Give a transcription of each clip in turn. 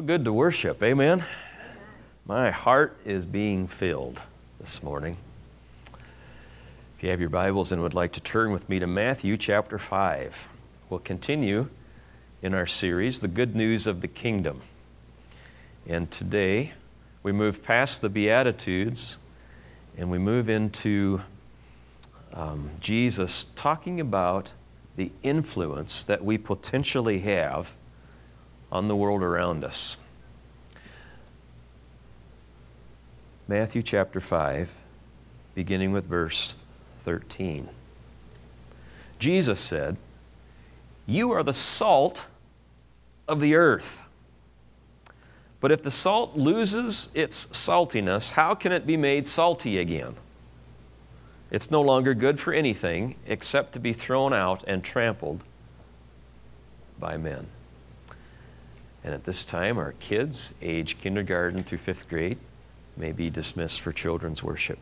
Good to worship, amen? My heart is being filled this morning. If you have your Bibles and would like to turn with me to Matthew chapter 5, we'll continue in our series, The Good News of the Kingdom. And today, we move past the Beatitudes and we move into Jesus talking about the influence that we potentially have on the world around us. Matthew chapter 5, beginning with verse 13. Jesus said, "You are the salt of the earth. But if the salt loses its saltiness, how can it be made salty again? It's no longer good for anything except to be thrown out and trampled by men." And at this time, our kids, age kindergarten through 5th grade, may be dismissed for children's worship.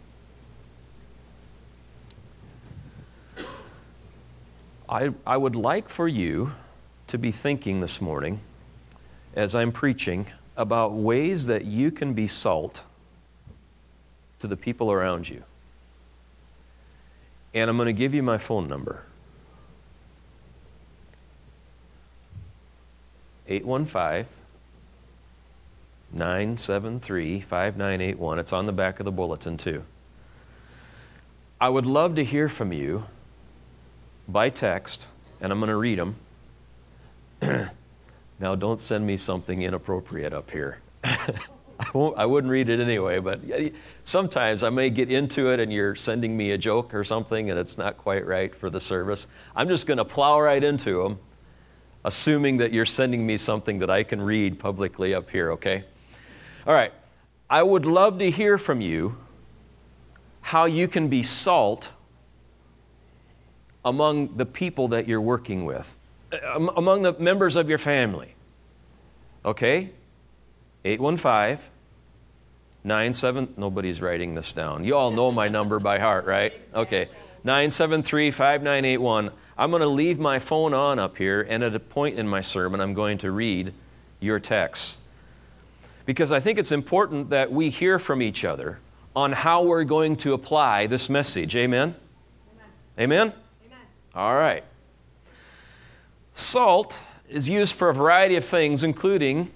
I would like for you to be thinking this morning, as I'm preaching, about ways that you can be salt to the people around you. And I'm going to give you my phone number. 815-973-5981. It's on the back of the bulletin too. I would love to hear from you by text, and I'm going to read them. Now, don't send me something inappropriate up here. I wouldn't read it anyway, but sometimes I may get into it and you're sending me a joke or something and it's not quite right for the service. I'm just going to plow right into them, assuming that you're sending me something that I can read publicly up here, okay? All right. I would love to hear from you how you can be salt among the people that you're working with, among the members of your family. Okay? 815-97, nobody's writing this down. You all know my number by heart, right? Okay. 973-5981. I'm going to leave my phone on up here, and at a point in my sermon, I'm going to read your texts. Because I think it's important that we hear from each other on how we're going to apply this message. Amen? Amen? Amen? All right. Salt is used for a variety of things, including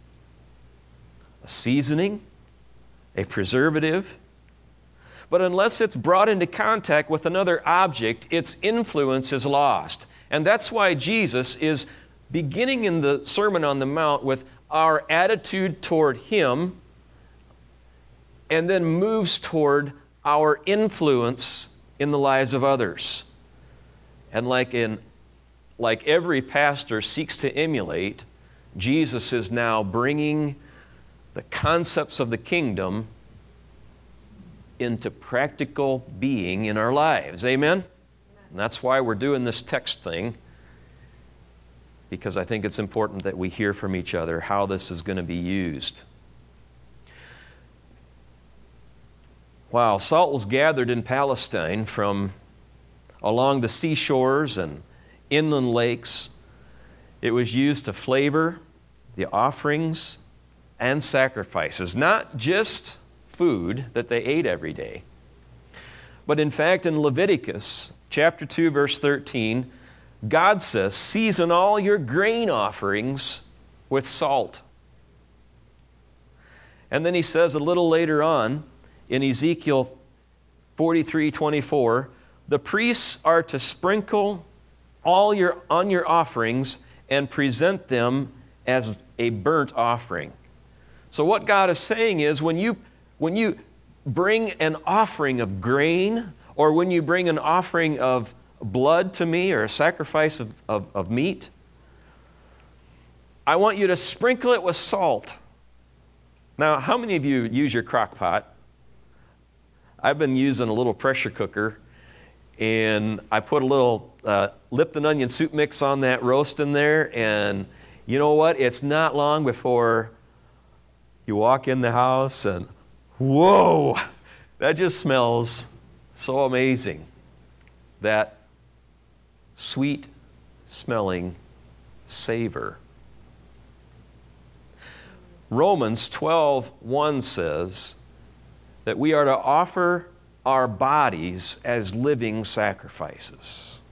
a seasoning, a preservative. But unless it's brought into contact with another object, its influence is lost. And that's why Jesus is beginning in the Sermon on the Mount with our attitude toward Him, and then moves toward our influence in the lives of others. And like every pastor seeks to emulate, Jesus is now bringing the concepts of the kingdom into practical being in our lives. Amen? And that's why we're doing this text thing, because I think it's important that we hear from each other how this is going to be used. Wow, salt was gathered in Palestine from along the seashores and inland lakes. It was used to flavor the offerings and sacrifices, not just food that they ate every day. But in fact, in Leviticus chapter 2, verse 13, God says, "Season all your grain offerings with salt." And then He says a little later on in Ezekiel 43:24, "The priests are to sprinkle on your offerings and present them as a burnt offering." So what God is saying is when you bring an offering of grain, or when you bring an offering of blood to me, or a sacrifice of meat, I want you to sprinkle it with salt. Now, how many of you use your crock pot? I've been using a little pressure cooker, and I put a little Lipton onion soup mix on that roast in there, and you know what? It's not long before you walk in the house and, whoa, that just smells so amazing. That sweet smelling savor. Romans 12:1 says that we are to offer our bodies as living sacrifices.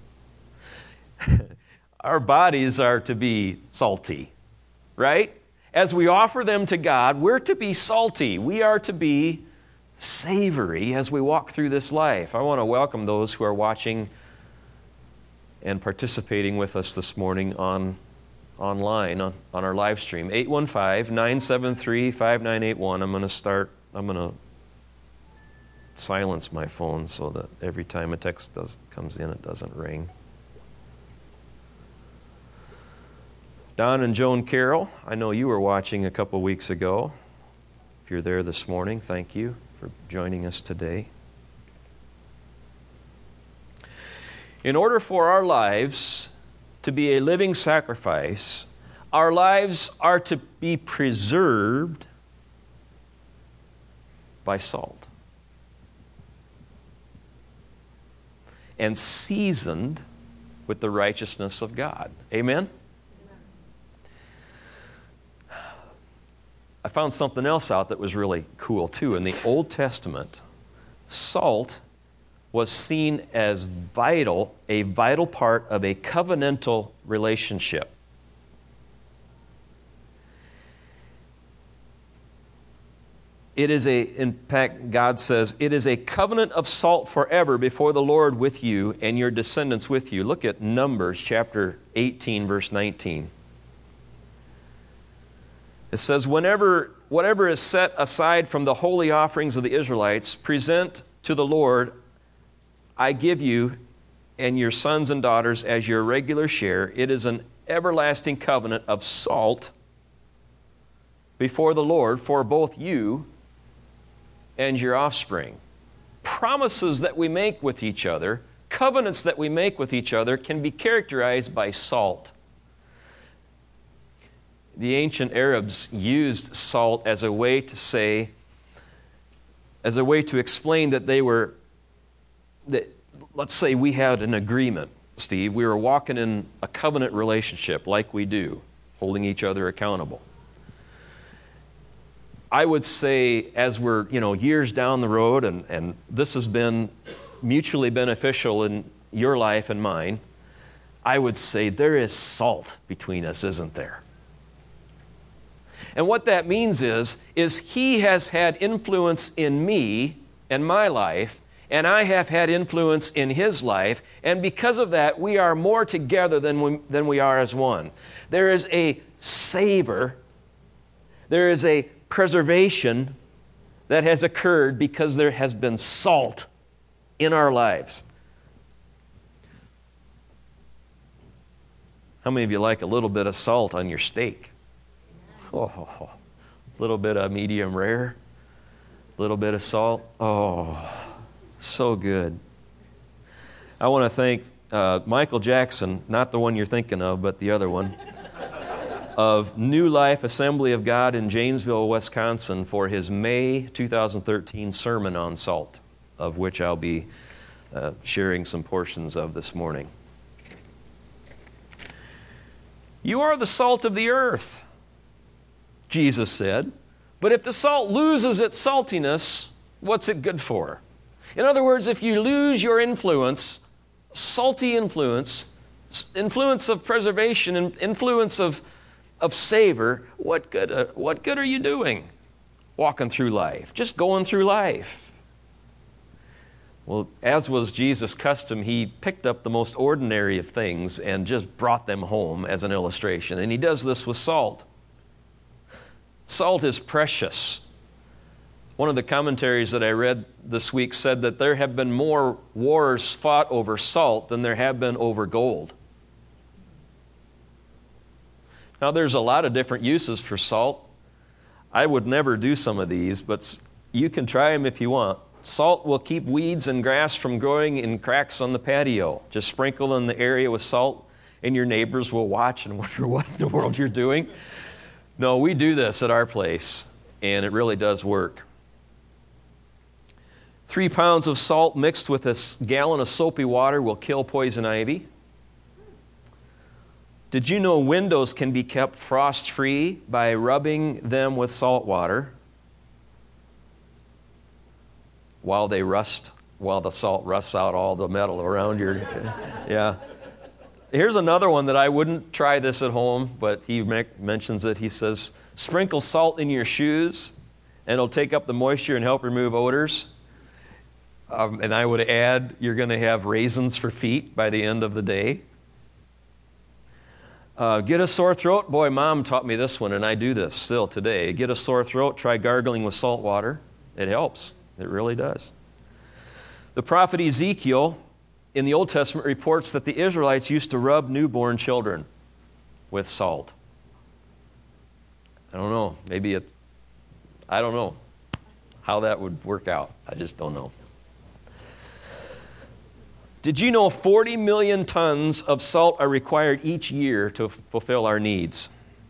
Our bodies are to be salty, right? As we offer them to God, we're to be salty. We are to be savory as we walk through this life. I want to welcome those who are watching and participating with us this morning online on our live stream. 815-973-5981. I'm going to silence my phone so that every time a text comes in, it doesn't ring. Don and Joan Carroll, I know you were watching a couple weeks ago. If you're there this morning, thank you for joining us today. In order for our lives to be a living sacrifice, our lives are to be preserved by salt and seasoned with the righteousness of God. Amen? I found something else out that was really cool too. In the Old Testament, salt was seen as a vital part of a covenantal relationship. In fact, God says, it is a covenant of salt forever before the Lord with you and your descendants with you. Look at Numbers chapter 18, verse 19. It says, whatever is set aside from the holy offerings of the Israelites, present to the Lord, I give you and your sons and daughters as your regular share. It is an everlasting covenant of salt before the Lord for both you and your offspring. Promises that we make with each other, covenants that we make with each other can be characterized by salt. The ancient Arabs used salt as a way to explain that let's say we had an agreement, Steve. We were walking in a covenant relationship like we do, holding each other accountable. I would say as we're, years down the road and this has been mutually beneficial in your life and mine, I would say there is salt between us, isn't there? And what that means is he has had influence in me and my life, and I have had influence in his life, and because of that, we are more together than we are as one. There is a savor, there is a preservation that has occurred because there has been salt in our lives. How many of you like a little bit of salt on your steak? Oh, a little bit of medium rare, a little bit of salt. Oh, so good. I want to thank Michael Jackson, not the one you're thinking of, but the other one, of New Life Assembly of God in Janesville, Wisconsin, for his May 2013 sermon on salt, of which I'll be sharing some portions of this morning. You are the salt of the earth, Jesus said, but if the salt loses its saltiness, what's it good for? In other words, if you lose your influence, salty influence of preservation, and influence of savor, what good are you doing walking through life, just going through life? Well, as was Jesus' custom, he picked up the most ordinary of things and just brought them home as an illustration, and he does this with salt. Salt is precious. One of the commentaries that I read this week said that there have been more wars fought over salt than there have been over gold. Now, there's a lot of different uses for salt. I would never do some of these, but you can try them if you want. Salt will keep weeds and grass from growing in cracks on the patio. Just sprinkle in the area with salt, and your neighbors will watch and wonder what in the world you're doing. No, we do this at our place, and it really does work. 3 pounds of salt mixed with a gallon of soapy water will kill poison ivy. Did you know windows can be kept frost-free by rubbing them with salt water while the salt rusts out all the metal around your... Yeah. Here's another one that I wouldn't try this at home, but he mentions it. He says, sprinkle salt in your shoes, and it'll take up the moisture and help remove odors. And I would add, you're going to have raisins for feet by the end of the day. Get a sore throat? Boy, Mom taught me this one, and I do this still today. Get a sore throat, try gargling with salt water. It helps. It really does. The prophet Ezekiel in the Old Testament reports that the Israelites used to rub newborn children with salt. I don't know. I don't know how that would work out. I just don't know. Did you know 40 million tons of salt are required each year to fulfill our needs?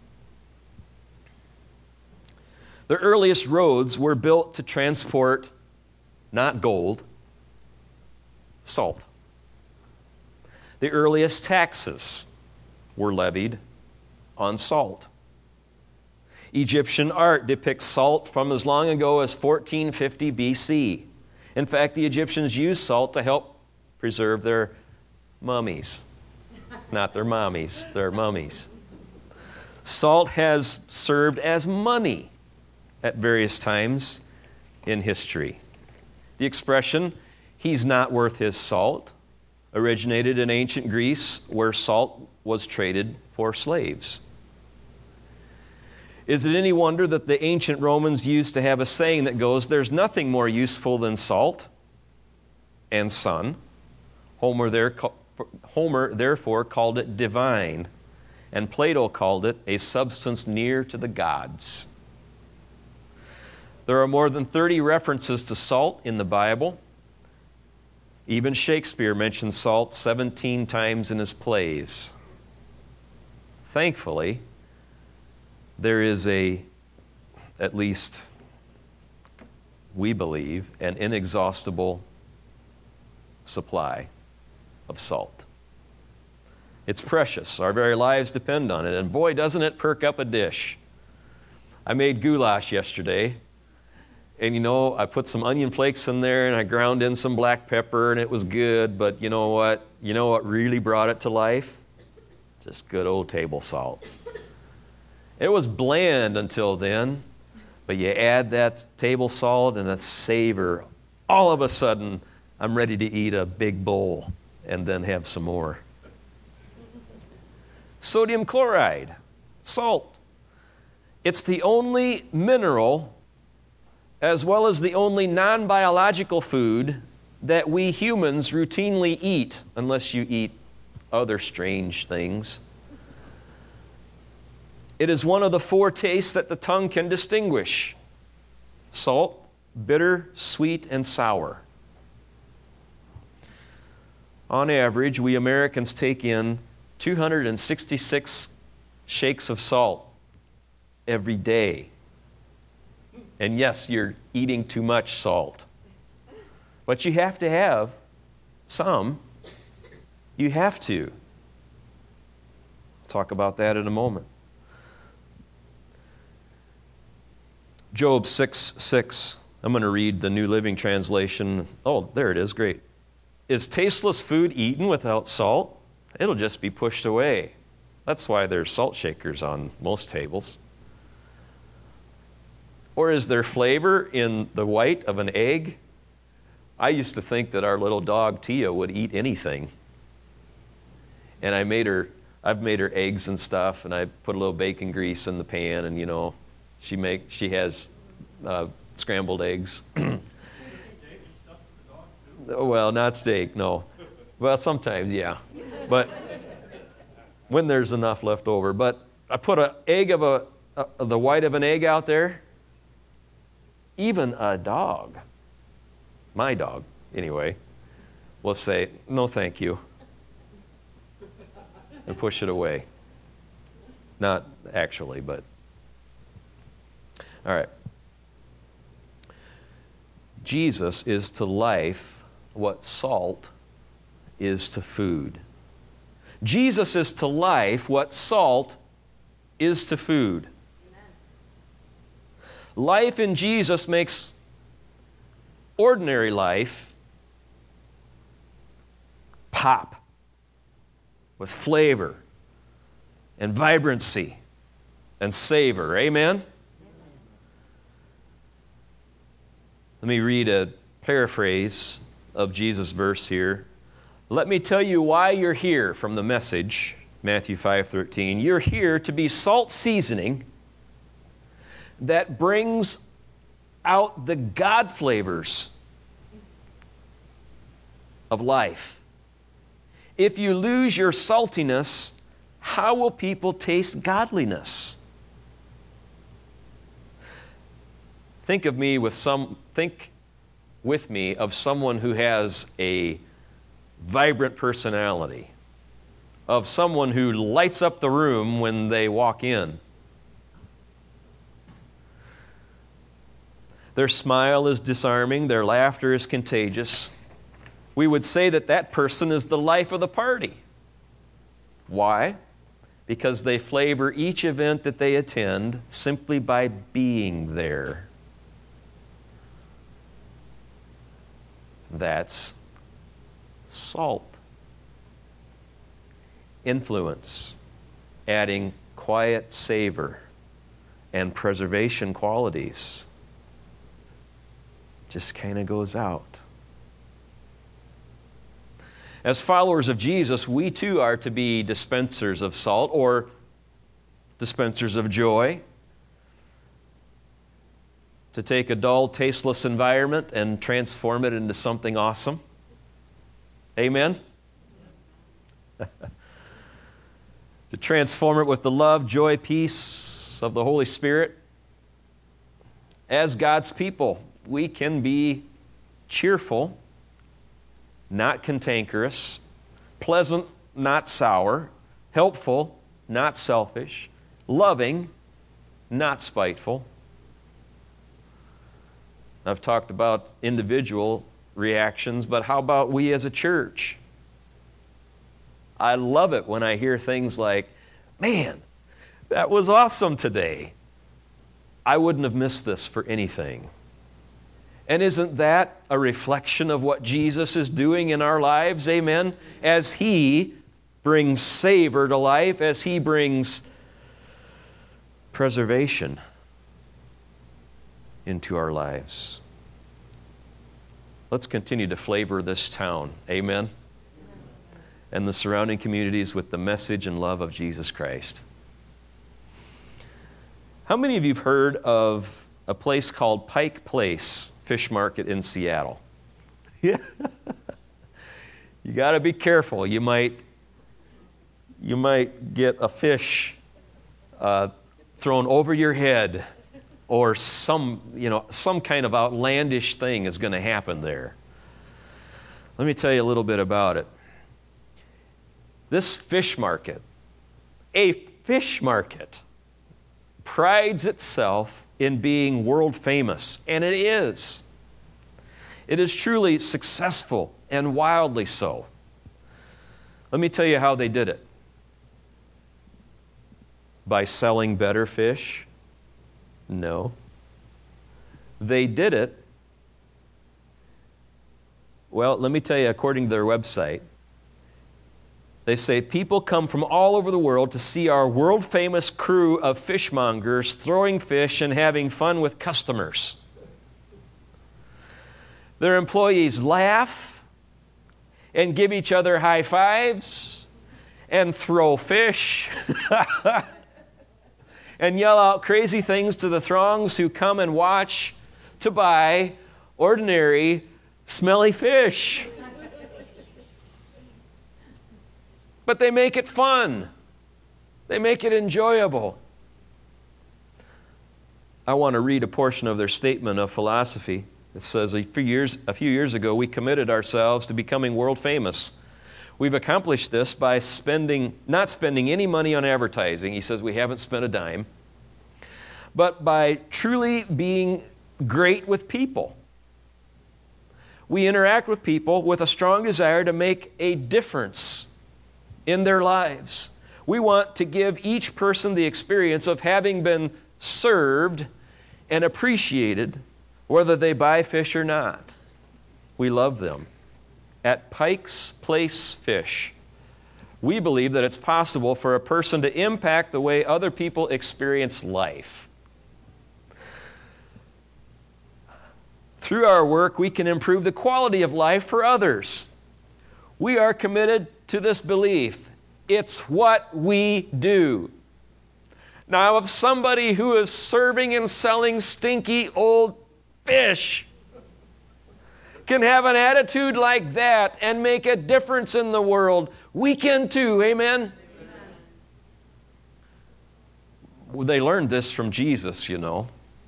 The earliest roads were built to transport not gold, salt. The earliest taxes were levied on salt. Egyptian art depicts salt from as long ago as 1450 BC. In fact, the Egyptians used salt to help preserve their mummies. Not their mommies, their mummies. Salt has served as money at various times in history. The expression, he's not worth his salt, originated in ancient Greece where salt was traded for slaves. Is it any wonder that the ancient Romans used to have a saying that goes, there's nothing more useful than salt and sun? Homer therefore called it divine, and Plato called it a substance near to the gods. There are more than 30 references to salt in the Bible. Even Shakespeare mentions salt 17 times in his plays. Thankfully, there is at least we believe, an inexhaustible supply of salt. It's precious. Our very lives depend on it. And boy, doesn't it perk up a dish. I made goulash yesterday. And you know, I put some onion flakes in there and I ground in some black pepper and it was good. But you know what? You know what really brought it to life? Just good old table salt. It was bland until then. But you add that table salt and that savor. All of a sudden, I'm ready to eat a big bowl and then have some more. Sodium chloride, salt. It's the only mineral as well as the only non-biological food that we humans routinely eat, unless you eat other strange things. It is one of the four tastes that the tongue can distinguish: salt, bitter, sweet, and sour. On average, we Americans take in 266 shakes of salt every day. And yes, you're eating too much salt. But you have to have some. You have to. I'll talk about that in a moment. Job 6:6. I'm going to read the New Living Translation. Oh, there it is. Great. Is tasteless food eaten without salt? It'll just be pushed away. That's why there's salt shakers on most tables. Or is there flavor in the white of an egg? I used to think that our little dog Tia would eat anything. And I've made her eggs and stuff, and I put a little bacon grease in the pan, and you know, she has scrambled eggs. Well, not steak, no. Well, sometimes, yeah. But when there's enough left over. But I put an egg of the white of an egg out there. Even a dog, my dog anyway, will say, no thank you, and push it away. Not actually, but. All right. Jesus is to life what salt is to food. Jesus is to life what salt is to food. Life in Jesus makes ordinary life pop with flavor and vibrancy and savor. Amen? Let me read a paraphrase of Jesus' verse here. Let me tell you why you're here from the Message, Matthew 5:13. You're here to be salt seasoning that brings out the God flavors of life. If you lose your saltiness, how will people taste godliness? Think with me of someone who has a vibrant personality, of someone who lights up the room when they walk in. Their smile is disarming, their laughter is contagious. We would say that that person is the life of the party. Why? Because they flavor each event that they attend simply by being there. That's salt. Influence, adding quiet savor and preservation qualities, just kind of goes out. As followers of Jesus, we too are to be dispensers of salt or dispensers of joy. To take a dull, tasteless environment and transform it into something awesome. Amen? To transform it with the love, joy, peace of the Holy Spirit. As God's people, we can be cheerful, not cantankerous, pleasant, not sour, helpful, not selfish, loving, not spiteful. I've talked about individual reactions, but how about we as a church? I love it when I hear things like, man, that was awesome today. I wouldn't have missed this for anything. And isn't that a reflection of what Jesus is doing in our lives? Amen? As He brings savor to life, as He brings preservation into our lives. Let's continue to flavor this town. Amen? And the surrounding communities with the message and love of Jesus Christ. How many of you have heard of a place called Pike Place Fish Market in Seattle? Yeah. You got to be careful. You might get a fish thrown over your head, or some kind of outlandish thing is going to happen there. Let me tell you a little bit about it. This fish market, a fish market, prides itself in being world famous, and it is. It is truly successful and wildly so. Let me tell you how they did it. By selling better fish? No. They did it, well, let me tell you, according to their website, they say people come from all over the world to see our world-famous crew of fishmongers throwing fish and having fun with customers. Their employees laugh and give each other high fives and throw fish and yell out crazy things to the throngs who come and watch to buy ordinary, smelly fish. But they make it fun. They make it enjoyable. I want to read a portion of their statement of philosophy. It says, a few years ago, we committed ourselves to becoming world famous. We've accomplished this by not spending any money on advertising. He says we haven't spent a dime. But by truly being great with people. We interact with people with a strong desire to make a difference in their lives. We want to give each person the experience of having been served and appreciated, whether they buy fish or not. We love them. At Pike's Place Fish, we believe that it's possible for a person to impact the way other people experience life. Through our work, we can improve the quality of life for others. We are committed to this belief. It's what we do. Now, if somebody who is serving and selling stinky old fish can have an attitude like that and make a difference in the world, we can too. Amen? Well, they learned this from Jesus, you know.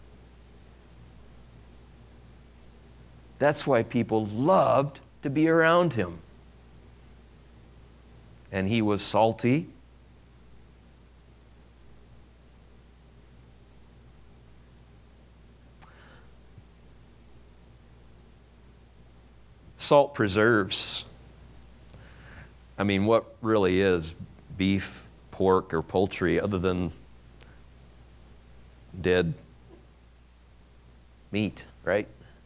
That's why people loved to be around him. And he was salty. Salt preserves. I mean, what really is beef, pork, or poultry other than dead meat, right?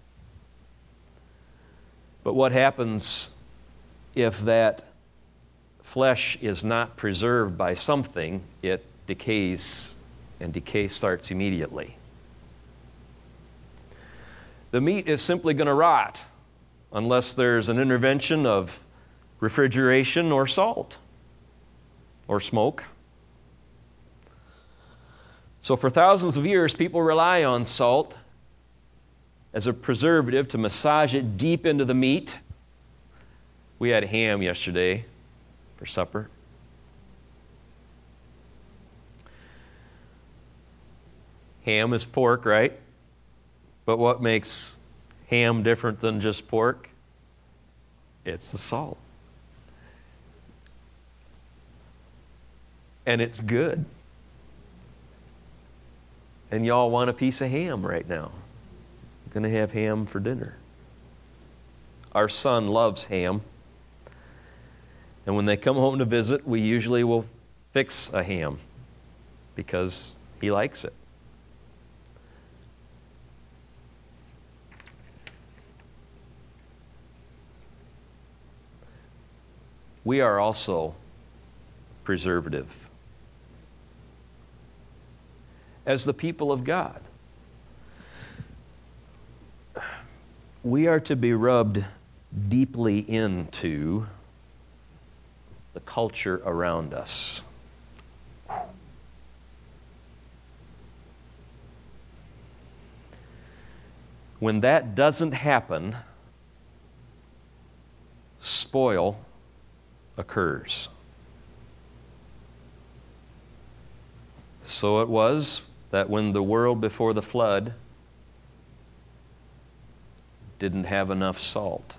But what happens if that flesh is not preserved by something? It decays, and decay starts immediately. The meat is simply going to rot unless there's an intervention of refrigeration or salt or smoke. So for thousands of years, people rely on salt as a preservative to massage it deep into the meat. We had ham yesterday for supper. Ham is pork, right? But what makes ham different than just pork? It's the salt. And it's good. And y'all want a piece of ham right now. Going to have ham for dinner. Our son loves ham. And when they come home to visit, we usually will fix a ham because he likes it. We are also preservative as the people of God. We are to be rubbed deeply into the culture around us. When that doesn't happen, spoil occurs. So it was that when the world before the flood didn't have enough salt.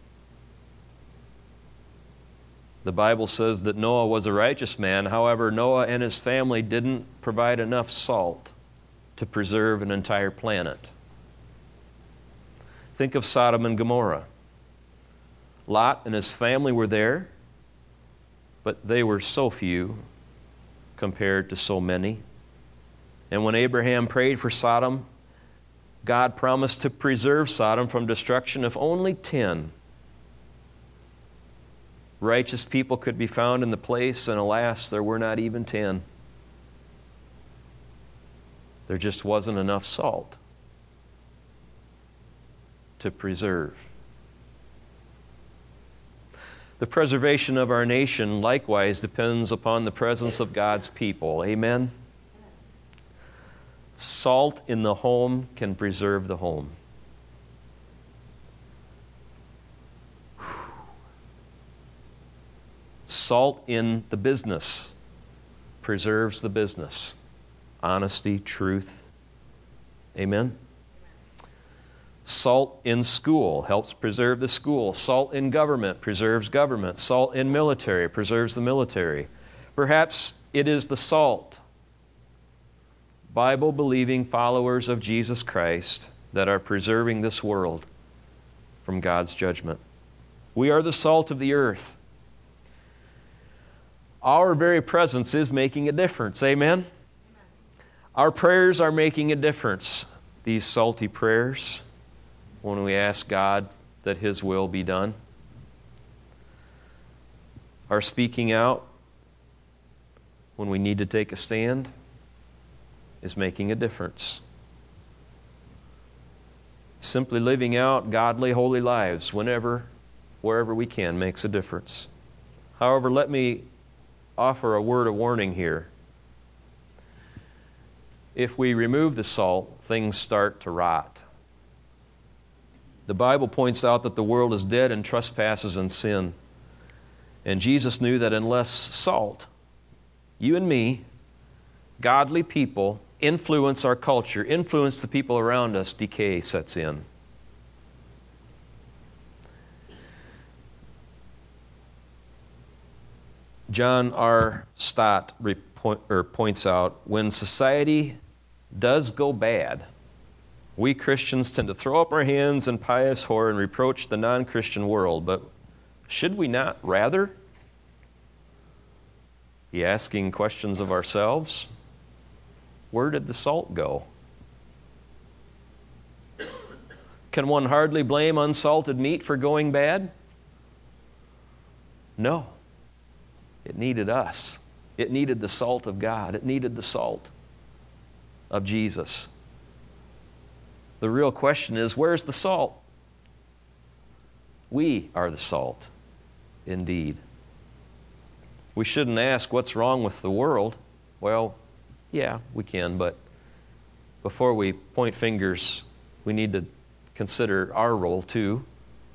The Bible says that Noah was a righteous man. However, Noah and his family didn't provide enough salt to preserve an entire planet. Think of Sodom and Gomorrah. Lot and his family were there, but they were so few compared to so many. And when Abraham prayed for Sodom, God promised to preserve Sodom from destruction if only 10 righteous people could be found in the place, and alas, there were not even 10. There just wasn't enough salt to preserve. The preservation of our nation likewise depends upon the presence of God's people. Amen? Salt in the home can preserve the home. Salt in the business preserves the business. Honesty, truth. Amen? Salt in school helps preserve the school. Salt in government preserves government. Salt in military preserves the military. Perhaps it is the salt, Bible-believing followers of Jesus Christ, that are preserving this world from God's judgment. We are the salt of the earth. Our very presence is making a difference. Amen? Our prayers are making a difference. These salty prayers, when we ask God that His will be done. Our speaking out, when we need to take a stand, is making a difference. Simply living out godly, holy lives whenever, wherever we can makes a difference. However, let me offer a word of warning here. If we remove the salt, things start to rot. The Bible points out that the world is dead in trespasses and sin. And Jesus knew that unless salt, you and me, godly people, influence our culture, influence the people around us, decay sets in. John R. Stott points out, when society does go bad, we Christians tend to throw up our hands in pious horror and reproach the non-Christian world. But should we not rather be asking questions of ourselves? Where did the salt go? Can one hardly blame unsalted meat for going bad? No. It needed us. It needed the salt of God. It needed the salt of Jesus. The real question is, where's the salt? We are the salt, indeed. We shouldn't ask what's wrong with the world. Well, yeah, we can, but before we point fingers, we need to consider our role too.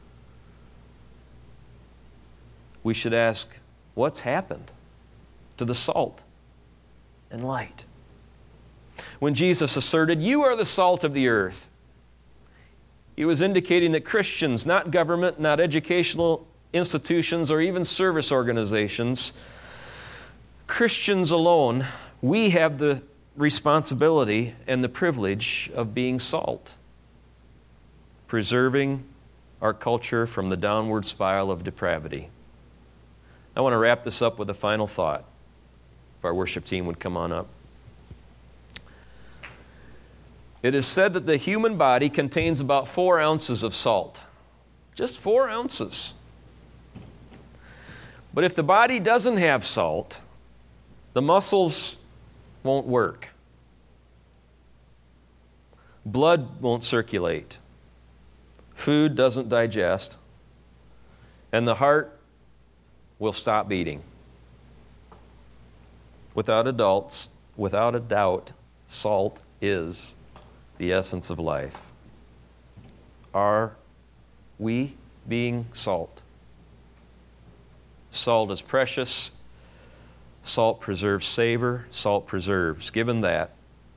We should ask, what's happened to the salt and light? When Jesus asserted, "You are the salt of the earth," He was indicating that Christians, not government, not educational institutions, or even service organizations, Christians alone, we have the responsibility and the privilege of being salt, preserving our culture from the downward spiral of depravity. I want to wrap this up with a final thought. If our worship team would come on up. It is said that the human body contains about 4 ounces of salt. Just 4 ounces. But if the body doesn't have salt, the muscles won't work. Blood won't circulate. Food doesn't digest. And the heart will stop beating. Without a doubt, salt is the essence of life. Are we being salt? Salt is precious. Salt preserves savor. Salt preserves. Given that,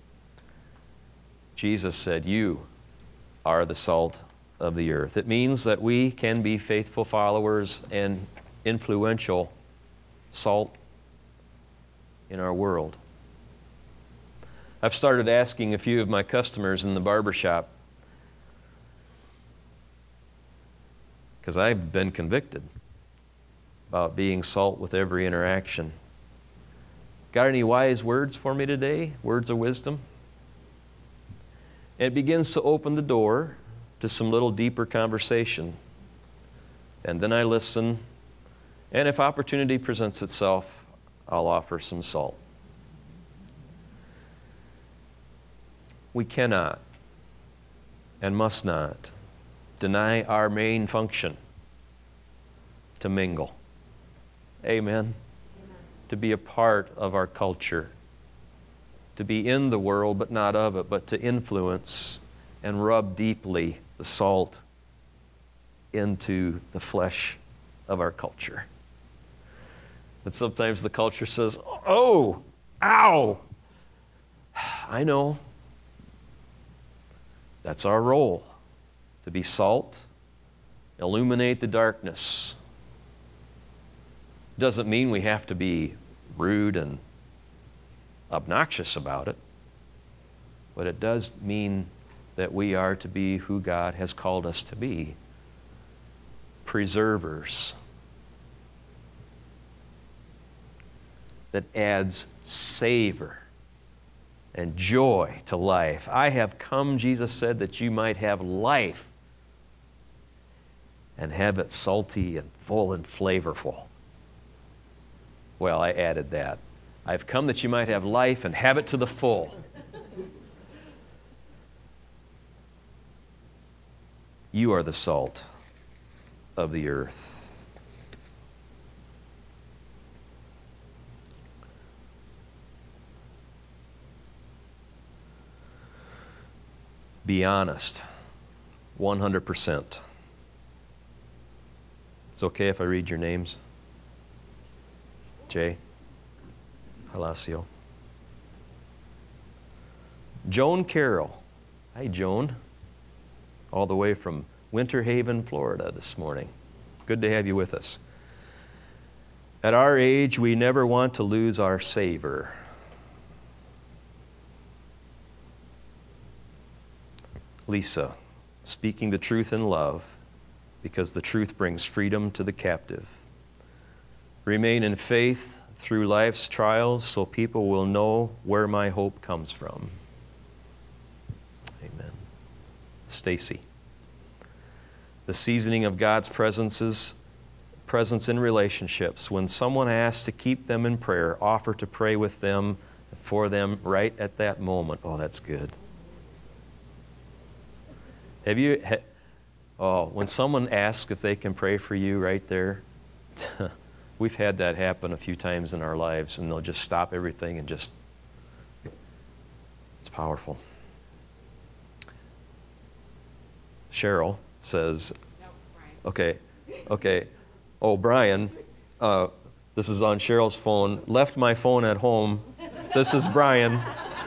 Jesus said, "You are the salt of the earth." It means that we can be faithful followers and influential salt in our world. I've started asking a few of my customers in the barbershop, because I've been convicted about being salt with every interaction. Got any wise words for me today? Words of wisdom? And it begins to open the door to some little deeper conversation. And then I listen, and if opportunity presents itself, I'll offer some salt. We cannot and must not deny our main function: to mingle. Amen. Amen. To be a part of our culture. To be in the world but not of it, but to influence and rub deeply the salt into the flesh of our culture. And sometimes the culture says, "Oh, ow." I know. That's our role, to be salt, illuminate the darkness. Doesn't mean we have to be rude and obnoxious about it, but it does mean that we are to be who God has called us to be: preservers. that adds savor and joy to life. I have come, Jesus said, that you might have life and have it salty and full and flavorful. Well, I added that. I've come that you might have life and have it to the full. You are the salt of the earth. Be honest, 100%. It's okay if I read your names? Jay, Halasio. Joan Carroll. Hi, Joan. All the way from Winter Haven, Florida this morning. Good to have you with us. At our age, we never want to lose our savor. Lisa, speaking the truth in love, because the truth brings freedom to the captive. Remain in faith through life's trials so people will know where my hope comes from. Amen. Stacy. The seasoning of God's presence in relationships. When someone asks to keep them in prayer, offer to pray with them, for them right at that moment. Oh, that's good. When someone asks if they can pray for you right there, we've had that happen a few times in our lives, and they'll just stop everything and it's powerful. Cheryl says, okay. Oh, Brian, this is on Cheryl's phone. Left my phone at home. This is Brian.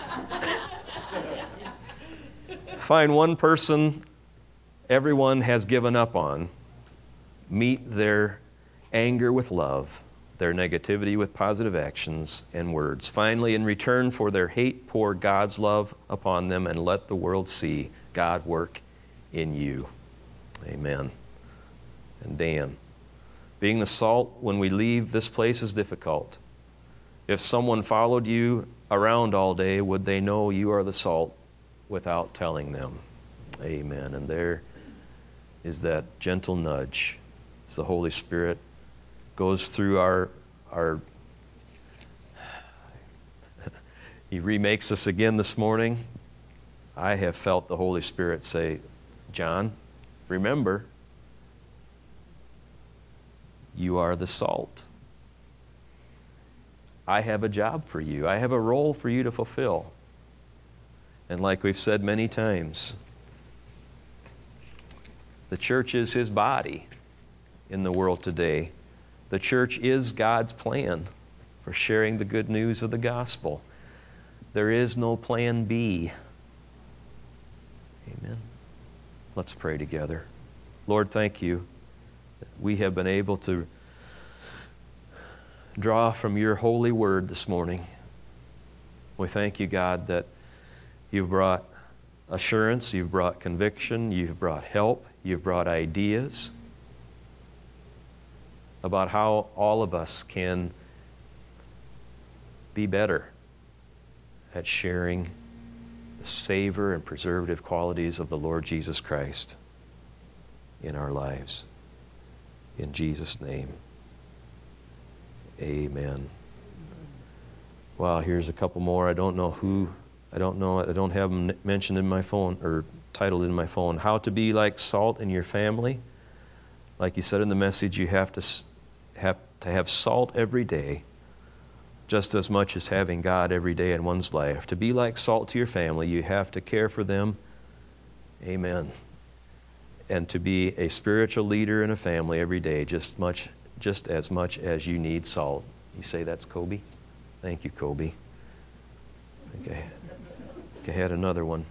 Find one person everyone has given up on. Meet their anger with love, their negativity with positive actions and words. Finally, in return for their hate, pour God's love upon them and let the world see God work in you. Amen. And Dan, being the salt when we leave this place is difficult. If someone followed you around all day, would they know you are the salt without telling them? Amen. And there is that gentle nudge as the Holy Spirit goes through our He remakes us again this morning. I have felt the Holy Spirit say, John, remember, you are the salt. I have a job for you. I have a role for you to fulfill. And like we've said many times, the church is His body in the world today. The church is God's plan for sharing the good news of the gospel. There is no plan B. Amen. Let's pray together. Lord, thank you that we have been able to draw from your holy word this morning. We thank you, God, that you've brought assurance, you've brought conviction, you've brought help, you've brought ideas about how all of us can be better at sharing the savor and preservative qualities of the Lord Jesus Christ in our lives. In Jesus' name, amen. Wow, here's a couple more. I don't have them mentioned in my phone or titled in my phone. How to be like salt in your family. Like you said in the message, you have to have salt every day, just as much as having God every day in one's life. To be like salt to your family, you have to care for them. Amen. And to be a spiritual leader in a family every day, just as much as you need salt. You say that's Kobe? Thank you, Kobe. Okay. I had another one.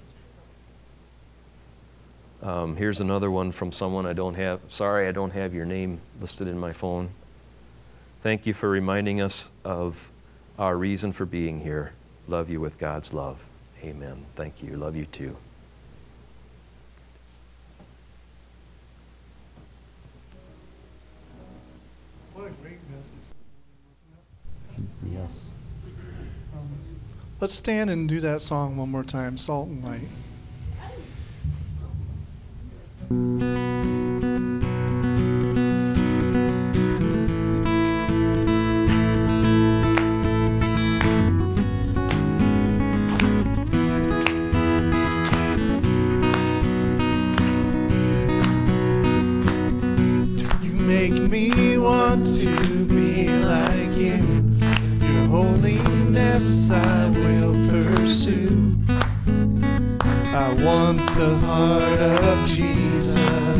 Here's another one from someone I don't have. Sorry, I don't have your name listed in my phone. Thank you for reminding us of our reason for being here. Love you with God's love. Amen. Thank you. Love you too. What a great message this morning, wasn't it? Yes. Let's stand and do that song one more time, Salt and Light. You make me want to be like you. Your holiness I will pursue. I want the heart of Jesus.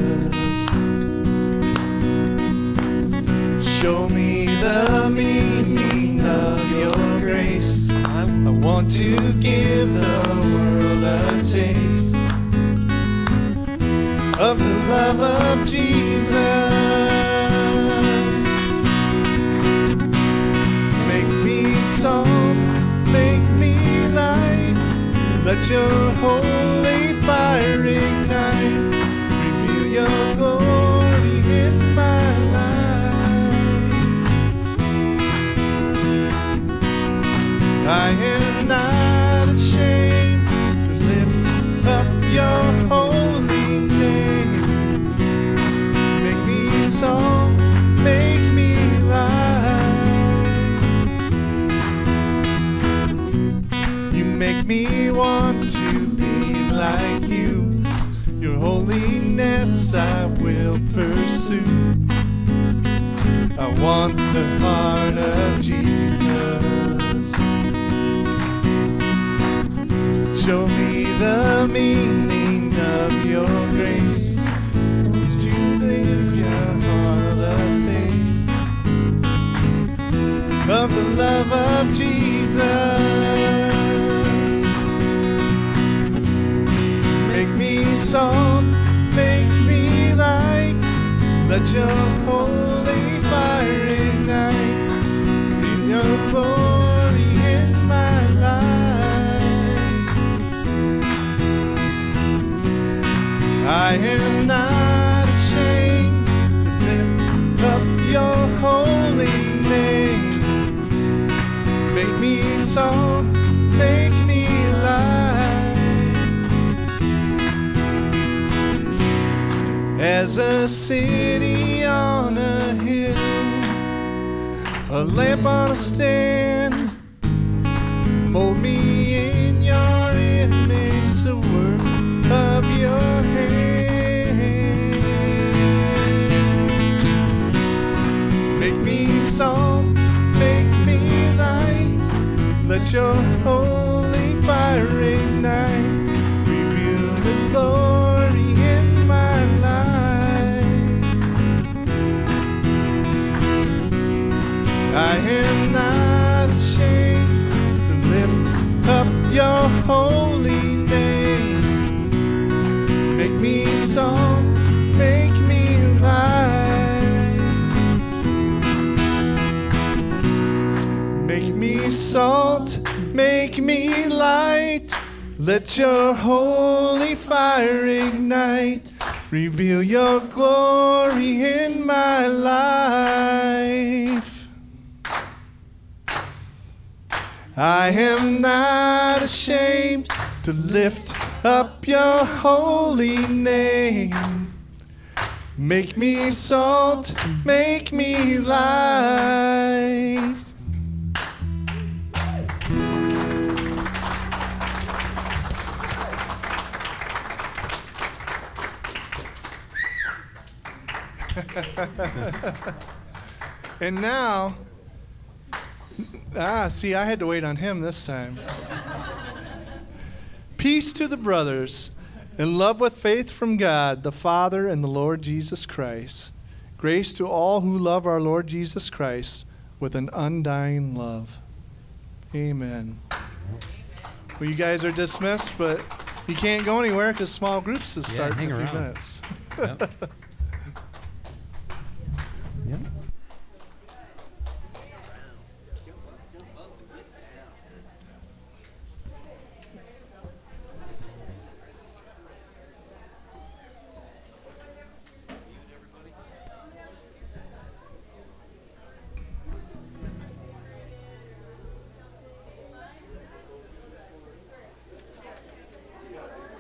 Show me the meaning of your grace. I want to give the world a taste of the love of Jesus. Make me salt, make me light. Let your holy fire ignite. Reveal your glory in my life. I am not ashamed to lift up your holy name. Make me salt, make me light. You make me want to be like you. Your holiness I will pursue. I want the heart of Jesus. Show me the meaning of your grace. To live your heart a taste of the love of Jesus. Make me salt, make me light. Let your holy fire ignite. Reveal your glory in my life. I am not ashamed to lift up your holy name. Make me salt, make me light. As a city on a hill, a lamp on a stand, mold me in your image, the work of your hand. Make me salt, make me light. Let your holy fire ignite. Reveal the glory in my life. I am not ashamed to lift up your holy name. Make me salt, make me light. Make me salt, make me light. Let your holy fire ignite. Reveal your glory in my life. I am not ashamed to lift up your holy name. Make me salt, make me light. And now, see, I had to wait on him this time. Peace to the brothers, and love with faith from God, the Father, and the Lord Jesus Christ. Grace to all who love our Lord Jesus Christ with an undying love. Amen. Well, you guys are dismissed, but you can't go anywhere because small groups will start in a few minutes. Yep.